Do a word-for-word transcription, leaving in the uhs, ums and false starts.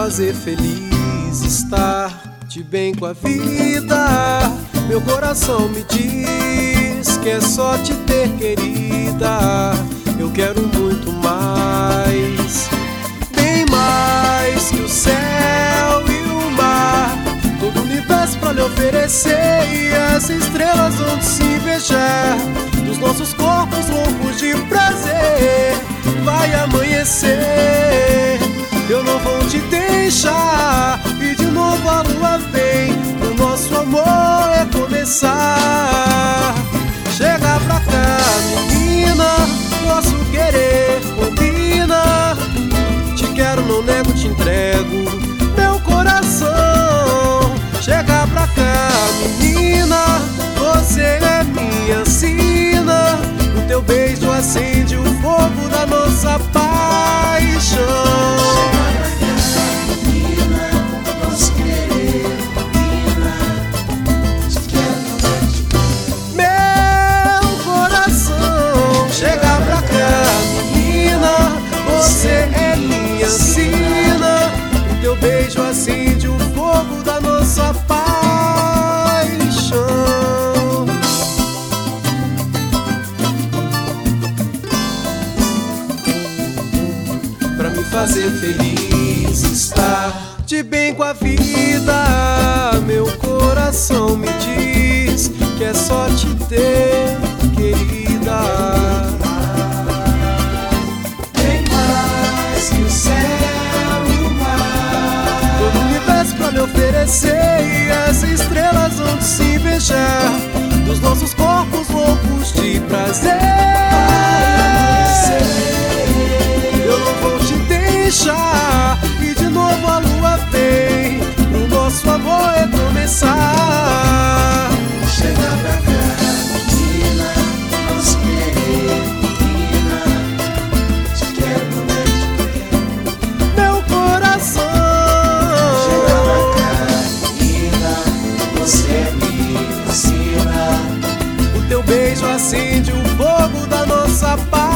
fazer feliz, estar de bem com a vida. Meu coração me diz que é só te ter, querida. Eu quero muito mais, bem mais que o céu e o mar, todo o universo pra lhe oferecer, e as estrelas onde se beijar, dos nossos corpos loucos de prazer. Vai amanhecer, eu não vou te deixar, e de novo a lua vem, o nosso amor é começar. Chega pra cá, menina, nosso querer combina. Te quero, não nego, te entrego meu coração. Chega pra cá, menina, você é minha sina. O teu beijo acende o fogo da nossa paixão. Beijo acende o fogo da nossa paixão. Pra me fazer feliz, estar de bem com a vida. Meu coração me diz que é só te ter, querida. Pra lhe oferecer, e as estrelas onde se beijar, dos nossos corpos loucos de prazer. Eu não vou te deixar, e de novo a lua vem, o nosso amor é começar. Chega pra cá, menina, nosso querer combina. Te quero, não é te quero. Meu coração, beijo acende o fogo da nossa paz.